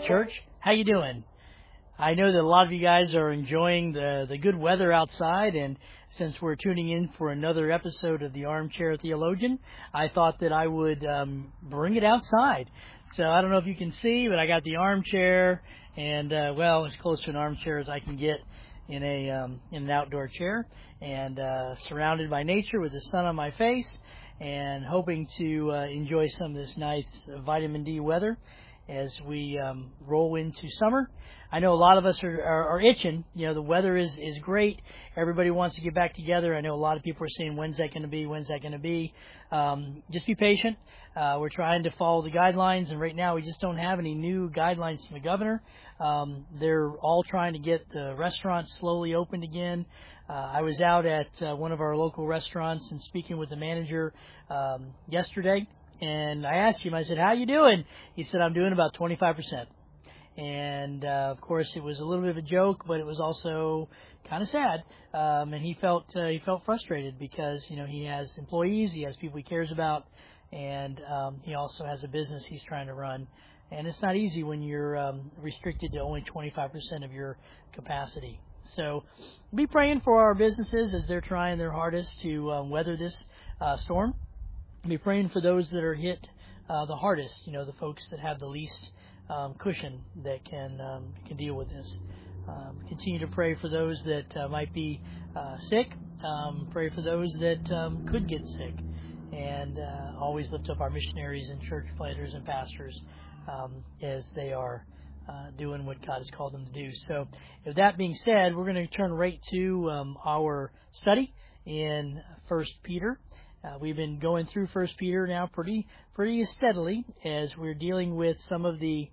church. How you doing? I know that a lot of you guys are enjoying the good weather outside, and since we're tuning in for another episode of the Armchair Theologian, I thought that I would bring it outside. So I don't know if you can see, but I got the armchair, and as close to an armchair as I can get in an outdoor chair, and surrounded by nature with the sun on my face, and hoping to enjoy some of this nice vitamin D weather as we roll into summer. I know a lot of us are itching. You know, the weather is great. Everybody wants to get back together. I know a lot of people are saying, when's that going to be? When's that going to be? Just be patient. We're trying to follow the guidelines, and right now we just don't have any new guidelines from the governor. They're all trying to get the restaurants slowly opened again. I was out at one of our local restaurants and speaking with the manager yesterday, and I asked him, I said, how you doing? He said, I'm doing about 25%. And, of course, it was a little bit of a joke, but it was also kind of sad. And he felt frustrated because, you know, he has employees, he has people he cares about, and he also has a business he's trying to run. And it's not easy when you're restricted to only 25% of your capacity. So be praying for our businesses as they're trying their hardest to weather this storm. Be praying for those that are hit the hardest, you know, the folks that have the least cushion that can deal with this. Continue to pray for those that might be sick. Pray for those that could get sick. And always lift up our missionaries and church planters and pastors as they are doing what God has called them to do. So with that being said, we're going to turn right to our study in 1 Peter. We've been going through 1 Peter now pretty steadily as we're dealing with some of the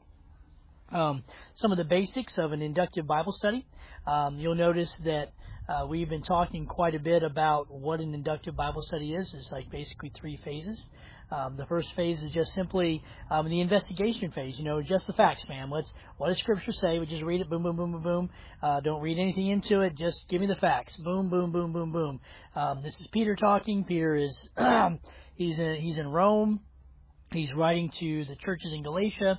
basics of an inductive Bible study. You'll notice that we've been talking quite a bit about what an inductive Bible study is. It's like basically three phases. The first phase is just simply the investigation phase. You know, just the facts, man. What does Scripture say? We just read it, boom, boom, boom, boom, boom. Don't read anything into it. Just give me the facts. Boom, boom, boom, boom, boom. This is Peter talking. Peter is he's in Rome. He's writing to the churches in Galatia.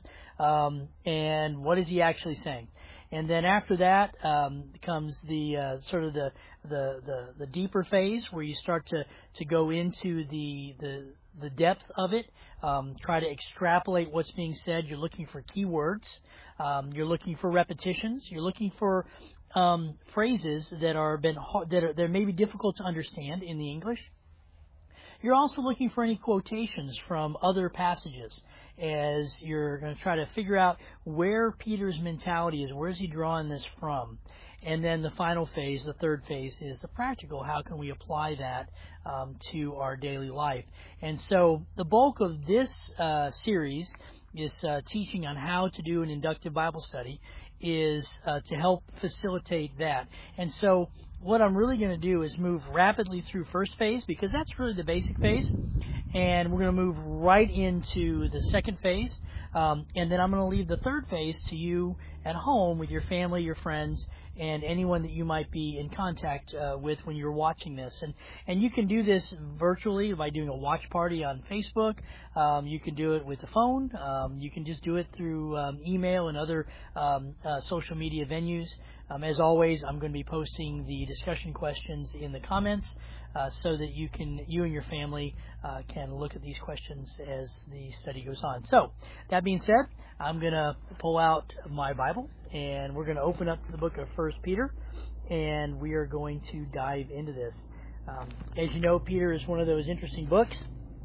And what is he actually saying? And then after that comes the sort of the deeper phase where you start to go into the depth of it, try to extrapolate what's being said. You're looking for key words. You're looking for repetitions. You're looking for phrases that may be difficult to understand in the English. You're also looking for any quotations from other passages as you're going to try to figure out where Peter's mentality is. Where is he drawing this from? And then the final phase, the third phase, is the practical. How can we apply that to our daily life? And so the bulk of this series is teaching on how to do an inductive Bible study is to help facilitate that. And so what I'm really going to do is move rapidly through first phase because that's really the basic phase. And we're going to move right into the second phase. And then I'm going to leave the third phase to you at home with your family, your friends, and anyone that you might be in contact with when you're watching this. And you can do this virtually by doing a watch party on Facebook. You can do it with the phone. You can just do it through email and other social media venues. As always, I'm going to be posting the discussion questions in the comments so that you and your family can look at these questions as the study goes on. So, that being said, I'm going to pull out my Bible, and we're going to open up to the book of 1 Peter, and we are going to dive into this. As you know, Peter is one of those interesting books.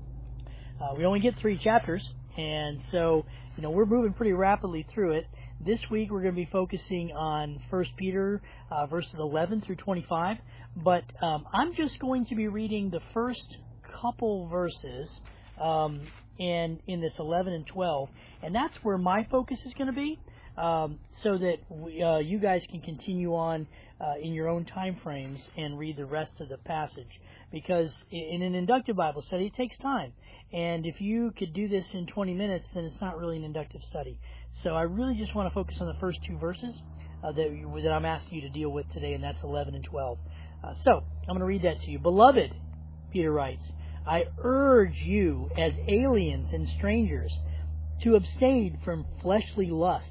We only get 3 chapters, and so, you know, we're moving pretty rapidly through it. This week we're going to be focusing on 1 Peter verses 11 through 25, but I'm just going to be reading the first couple verses in this 11 and 12, and that's where my focus is going to be, so that you guys can continue on in your own time frames and read the rest of the passage. Because in an inductive Bible study, it takes time. And if you could do this in 20 minutes, then it's not really an inductive study. So I really just want to focus on the first 2 verses that I'm asking you to deal with today, and that's 11 and 12. So I'm going to read that to you. Beloved, Peter writes, I urge you as aliens and strangers to abstain from fleshly lusts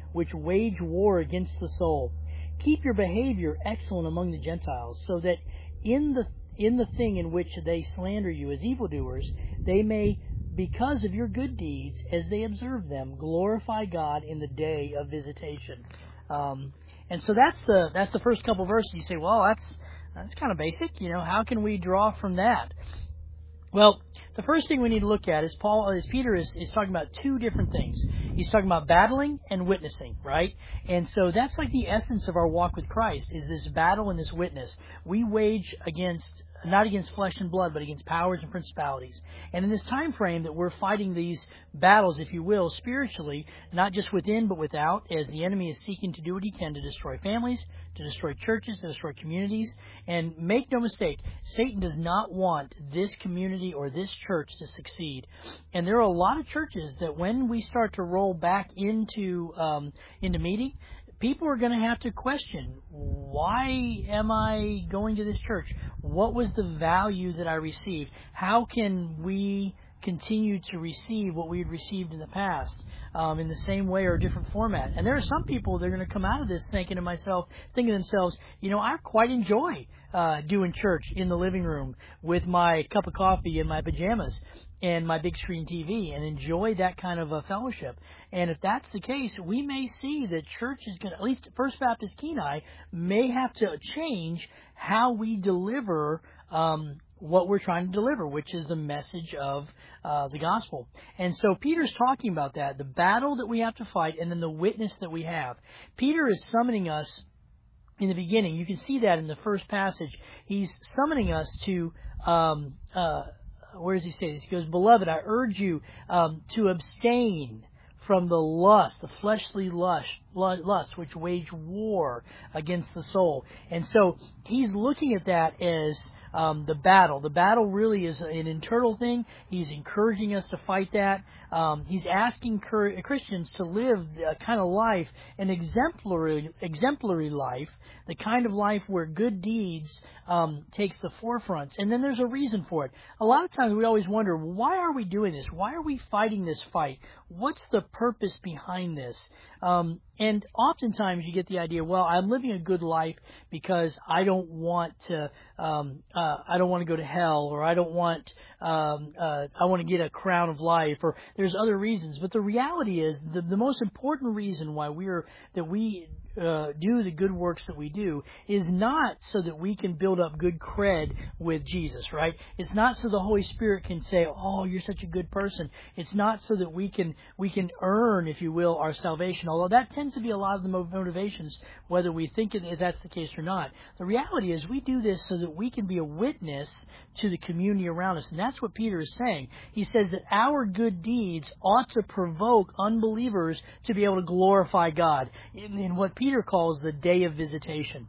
which wage war against the soul. Keep your behavior excellent among the Gentiles, so that in the thing in which they slander you as evildoers, they may, because of your good deeds, as they observe them, glorify God in the day of visitation. And so that's the first couple verses. You say, well, that's kind of basic. How can we draw from that? Well, the first thing we need to look at is Peter is talking about two different things. He's talking about battling and witnessing, right? And so that's like the essence of our walk with Christ, is this battle and this witness. We wage not against flesh and blood, but against powers and principalities. And in this time frame that we're fighting these battles, if you will, spiritually, not just within but without, as the enemy is seeking to do what he can to destroy families, to destroy churches, to destroy communities. And make no mistake, Satan does not want this community or this church to succeed. And there are a lot of churches that when we start to roll back into meeting, people are going to have to question, why am I going to this church? What was the value that I received? How can we continue to receive what we had received in the past in the same way or a different format? And there are some people that are going to come out of this thinking to themselves, I quite enjoy doing church in the living room with my cup of coffee and my pajamas and my big screen TV, and enjoy that kind of a fellowship. And if that's the case, we may see that church is going to, at least First Baptist Kenai, may have to change how we deliver what we're trying to deliver, which is the message of the gospel. And so Peter's talking about that, the battle that we have to fight, and then the witness that we have. Peter is summoning us in the beginning. You can see that in the first passage. He's summoning us to where does he say this? He goes, "Beloved, I urge you to abstain from the fleshly lust, which wage war against the soul." And so he's looking at that as the battle. The battle really is an internal thing. He's encouraging us to fight that. He's asking Christians to live a kind of life, an exemplary life, the kind of life where good deeds takes the forefront. And then there's a reason for it. A lot of times we always wonder, why are we doing this? Why are we fighting this fight? What's the purpose behind this? And oftentimes you get the idea, well, I'm living a good life because I don't want to go to hell, or I want to get a crown of life, or there's other reasons. But the reality is the most important reason why we do the good works that we do is not so that we can build up good cred with Jesus, right? It's not so the Holy Spirit can say, "Oh, you're such a good person." It's not so that we can earn, if you will, our salvation, although that tends to be a lot of the motivations, whether we think that's the case or not. The reality is we do this so that we can be a witness to the community around us, and that's what Peter is saying. He says that our good deeds ought to provoke unbelievers to be able to glorify God in what Peter calls the day of visitation.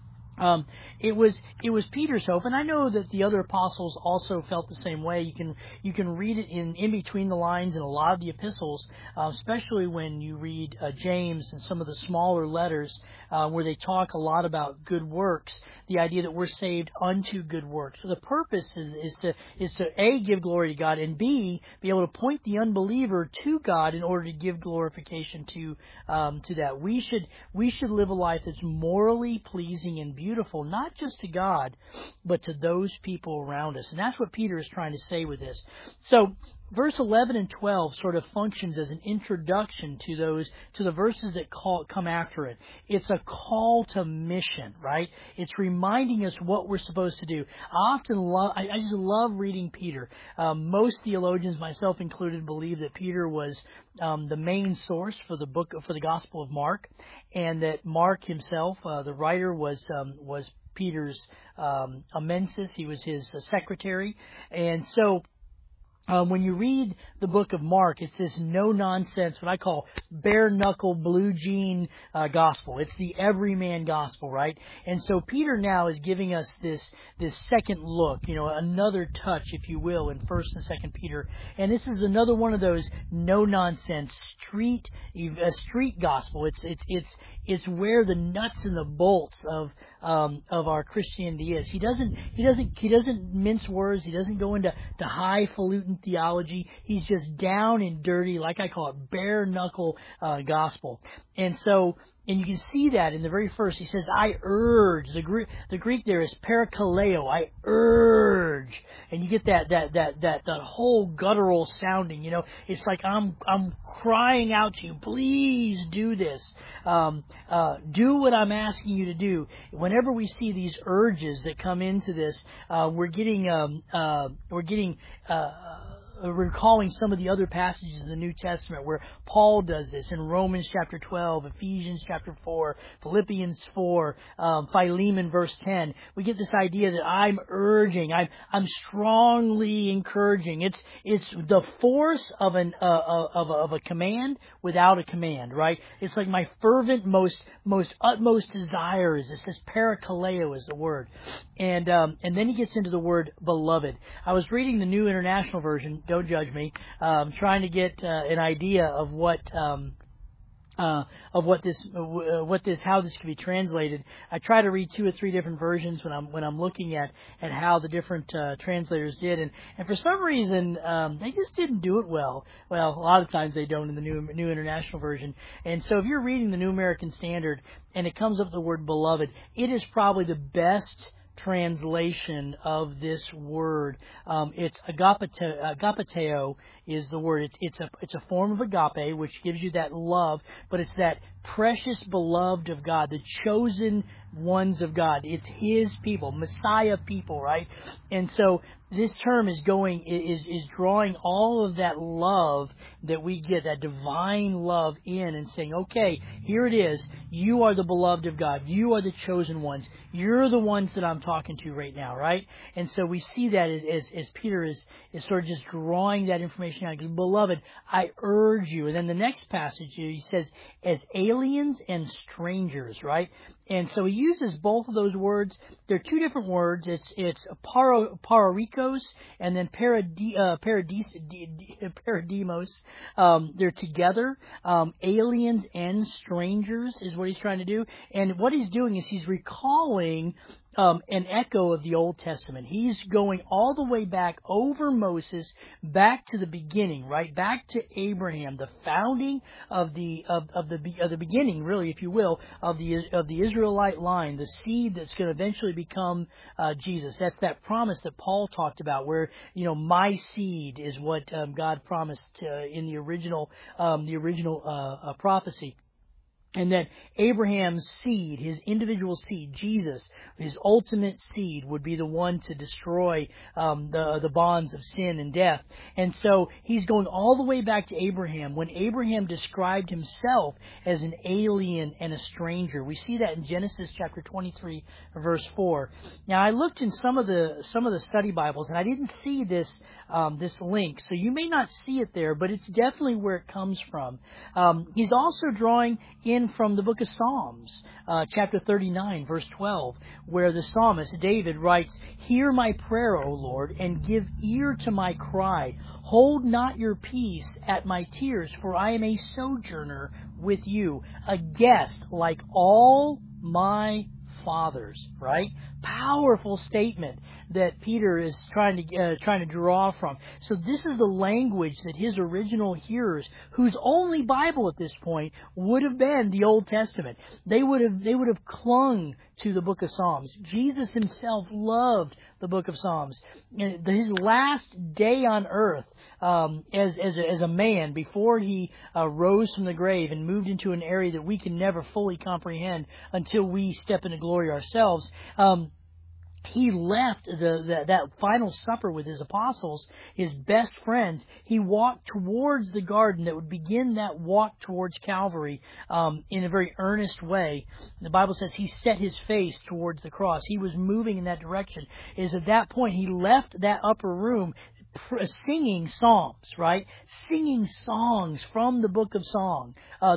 It was Peter's hope, and I know that the other apostles also felt the same way. You can read it in between the lines in a lot of the epistles, especially when you read James and some of the smaller letters where they talk a lot about good works. The idea that we're saved unto good works. So the purpose is to A, give glory to God, and B, be able to point the unbeliever to God in order to give glorification to that. We should live a life that's morally pleasing and beautiful, not just to God, but to those people around us. And that's what Peter is trying to say with this. So verse 11 and 12 sort of functions as an introduction to the verses that come after it. It's a call to mission, right? It's reminding us what we're supposed to do. I just love reading Peter. Most theologians, myself included, believe that Peter was the main source for the Gospel of Mark, and that Mark himself, the writer, was Peter's amensis. He was his secretary, and so. When you read the book of Mark, it's this no-nonsense, what I call bare-knuckle, blue-jean gospel. It's the everyman gospel, right? And so Peter now is giving us this second look, another touch, if you will, in 1st and 2nd Peter. And this is another one of those no-nonsense street gospel. it's where the nuts and the bolts of our Christianity is. He doesn't mince words. He doesn't go into highfalutin theology. He's just down and dirty, like I call it, bare knuckle gospel. And so, and you can see that in the very first. He says, I urge. The Greek there is parakaleo. I urge. And you get that whole guttural sounding, It's like I'm crying out to you, please do this. Do what I'm asking you to do. Whenever we see these urges that come into this, we're recalling some of the other passages in the New Testament where Paul does this in Romans chapter 12, Ephesians chapter 4, Philippians 4, Philemon verse 10. We get this idea that I'm urging, I'm strongly encouraging. It's the force of a command without a command, right? It's like my fervent, most utmost desire is this. This parakaleo is the word. And then he gets into the word beloved. I was reading the New International Version. Don't judge me. Trying to get an idea of how this can be translated. I try to read 2 or 3 different versions when I'm looking at how the different translators did, and for some reason they just didn't do it well. Well, a lot of times they don't in the New International Version. And so if you're reading the New American Standard and it comes up the word beloved, it is probably the best translation of this word. It's agapeteo is the word. It's a form of agape, which gives you that love, but it's that precious beloved of God, the chosen ones of God. It's His people, Messiah people, right? And so this term is drawing all of that love that we get, that divine love in, and saying, okay, here it is. You are the beloved of God. You are the chosen ones. You're the ones that I'm talking to right now, right? And so we see that as Peter is sort of just drawing that information out. Beloved, I urge you. And then the next passage, he says, as aliens and strangers, right? And so he uses both of those words. They're 2 different words. It's pararikos and then paradimos. They're together. Aliens and strangers is what he's trying to do. And what he's doing is he's recalling an echo of the Old Testament. He's going all the way back over Moses, back to the beginning, right? Back to Abraham, the founding of the beginning, really, if you will, of the Israelite line, the seed that's going to eventually become Jesus. That's that promise that Paul talked about, where my seed is what God promised in the original prophecy. And that Abraham's seed, his individual seed, Jesus, his ultimate seed, would be the one to destroy the bonds of sin and death. And so he's going all the way back to Abraham, when Abraham described himself as an alien and a stranger. We see that in Genesis chapter 23, verse 4. Now, I looked in some of the study Bibles, and I didn't see this link, so you may not see it there, but it's definitely where it comes from. He's also drawing in from the book of Psalms, chapter 39, verse 12, where the psalmist David writes, "Hear my prayer, O Lord, and give ear to my cry. Hold not your peace at my tears, for I am a sojourner with you, a guest like all my fathers." Right? Powerful statement that Peter is trying to draw from. So this is the language that his original hearers, whose only Bible at this point would have been the Old Testament, they would have clung to the book of Psalms. Jesus himself loved the book of Psalms. And his last day on earth, as a man, before he rose from the grave and moved into an area that we can never fully comprehend until we step into glory ourselves, he left that final supper with his apostles, his best friends. He walked towards the garden that would begin that walk towards Calvary in a very earnest way. The Bible says he set his face towards the cross. He was moving in that direction. It is at that point he left that upper room, singing psalms, right? Singing songs from the book of Songs,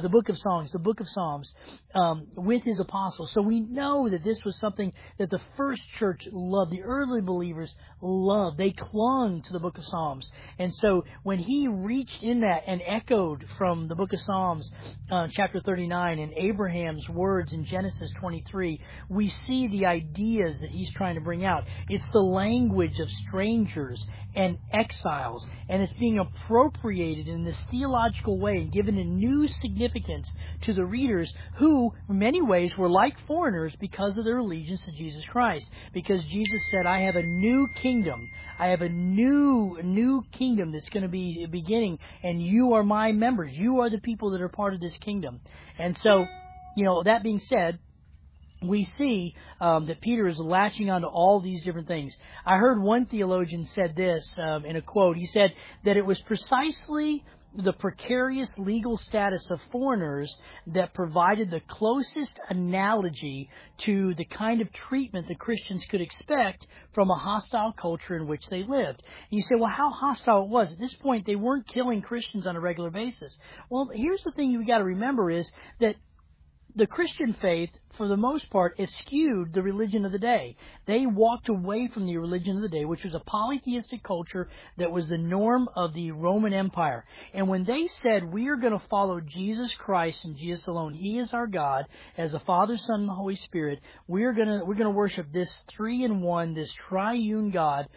with his apostles. So we know that this was something that the first church loved. The early believers loved. They clung to the book of Psalms. And so when he reached in that and echoed from the book of Psalms, chapter 39, and Abraham's words in Genesis 23, we see the ideas that he's trying to bring out. It's the language of strangers and exiles, and it's being appropriated in this theological way and given a new significance to the readers who, in many ways, were like foreigners because of their allegiance to Jesus Christ. Because Jesus said, I have a new kingdom. I have a new kingdom that's going to be beginning, and you are my members. You are the people that are part of this kingdom. And so, that being said, we see that Peter is latching onto all these different things. I heard one theologian said this in a quote. He said that it was precisely the precarious legal status of foreigners that provided the closest analogy to the kind of treatment that Christians could expect from a hostile culture in which they lived. And you say, well, how hostile it was? At this point, they weren't killing Christians on a regular basis. Well, here's the thing you've got to remember is that the Christian faith, for the most part, eschewed the religion of the day. They walked away from the religion of the day, which was a polytheistic culture that was the norm of the Roman Empire. And when they said, we are going to follow Jesus Christ and Jesus alone, He is our God, as the Father, Son, and the Holy Spirit, we're going to worship this three-in-one, this triune God.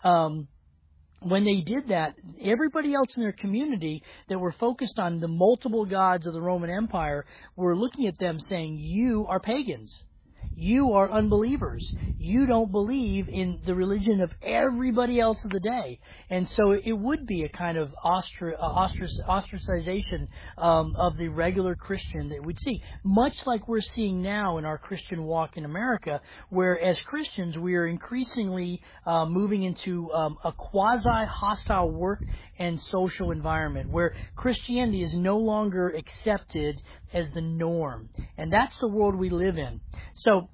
When they did that, everybody else in their community that were focused on the multiple gods of the Roman Empire were looking at them saying, you are pagans. You are unbelievers. You don't believe in the religion of everybody else of the day. And so it would be a kind of ostracization of the regular Christian that we'd see. Much like we're seeing now in our Christian walk in America, where as Christians we are increasingly moving into a quasi-hostile work and social environment, where Christianity is no longer accepted as the norm. And that's the world we live in. So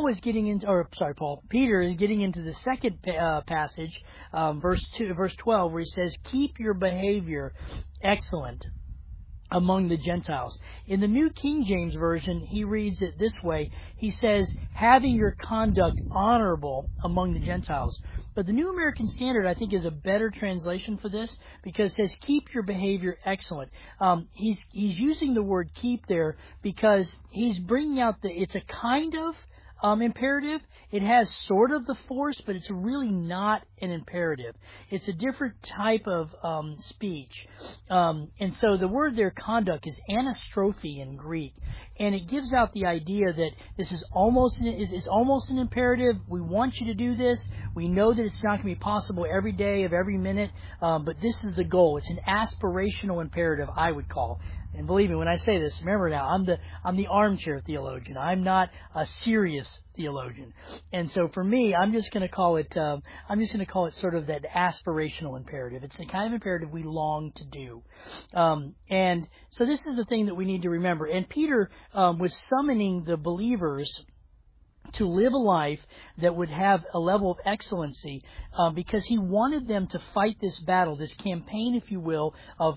Peter is getting into the second passage, verse 12, where he says, keep your behavior excellent among the Gentiles. In the New King James Version, he reads it this way. He says, having your conduct honorable among the Gentiles. But the New American Standard, I think, is a better translation for this, because it says, keep your behavior excellent. He's using the word keep there because he's bringing out it's a kind of imperative. It has sort of the force, but it's really not an imperative. It's a different type of speech. And so the word there, conduct, is anastrophe in Greek. And it gives out the idea that this is almost an imperative. We want you to do this. We know that it's not going to be possible every day of every minute, but this is the goal. It's an aspirational imperative, I would call. And believe me, when I say this, remember now, I'm the armchair theologian. I'm not a serious theologian. And so for me, I'm just going to call it sort of that aspirational imperative. It's the kind of imperative we long to do. And so this is the thing that we need to remember. And Peter was summoning the believers to live a life that would have a level of excellency, because he wanted them to fight this battle, this campaign, if you will, of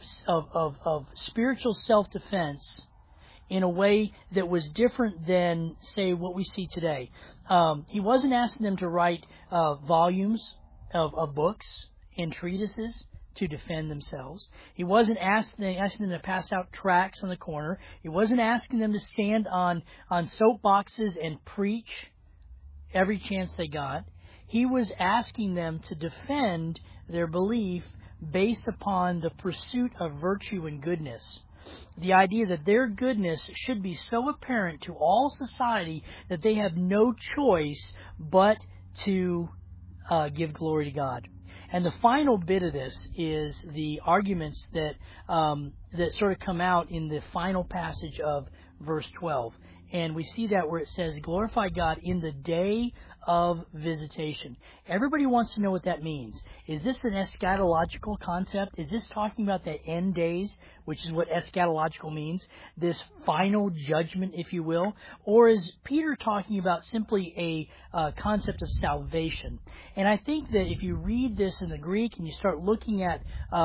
spiritual self-defense in a way that was different than, say, what we see today. He wasn't asking them to write volumes of books and treatises to defend themselves. He wasn't asking them to pass out tracts on the corner. He wasn't asking them to stand on soapboxes and preach every chance they got. He was asking them to defend their belief based upon the pursuit of virtue and goodness. The idea that their goodness should be so apparent to all society that they have no choice but to give glory to God. And the final bit of this is the arguments that sort of come out in the final passage of verse 12. And we see that where it says, glorify God in the day of visitation. Everybody wants to know what that means. Is this an eschatological concept? Is this talking about the end days, which is what eschatological means, this final judgment, if you will? Or is Peter talking about simply a concept of salvation? And I think that if you read this in the Greek and you start looking at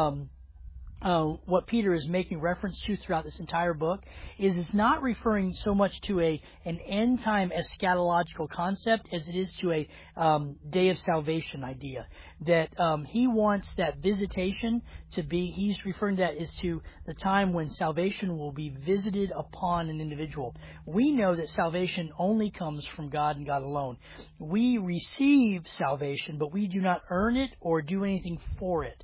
what Peter is making reference to throughout this entire book is it's not referring so much to an end time eschatological concept as it is to a day of salvation idea. That he wants that visitation to be, he's referring to that as to the time when salvation will be visited upon an individual. We know that salvation only comes from God and God alone. We receive salvation, but we do not earn it or do anything for it.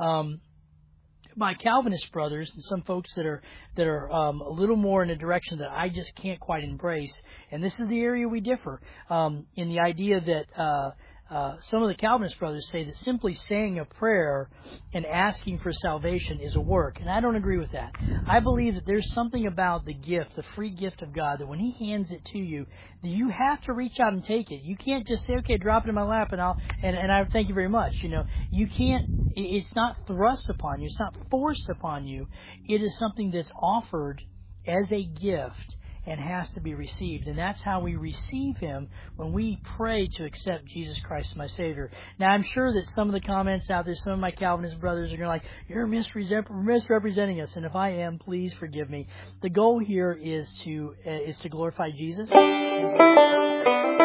My Calvinist brothers and some folks that are a little more in a direction that I just can't quite embrace, and this is the area we differ in the idea that some of the Calvinist brothers say that simply saying a prayer and asking for salvation is a work, and I don't agree with that. I believe that there's something about the gift, the free gift of God, that when He hands it to you, that you have to reach out and take it. You can't just say, "Okay, drop it in my lap, and I thank you very much." You know, you can't. It's not thrust upon you. It's not forced upon you. It is something that's offered as a gift and has to be received. And that's how we receive Him when we pray to accept Jesus Christ as my Savior. Now, I'm sure that some of the comments out there, some of my Calvinist brothers are going to like, "You're misrepresenting us." And if I am, please forgive me. The goal here is to glorify Jesus.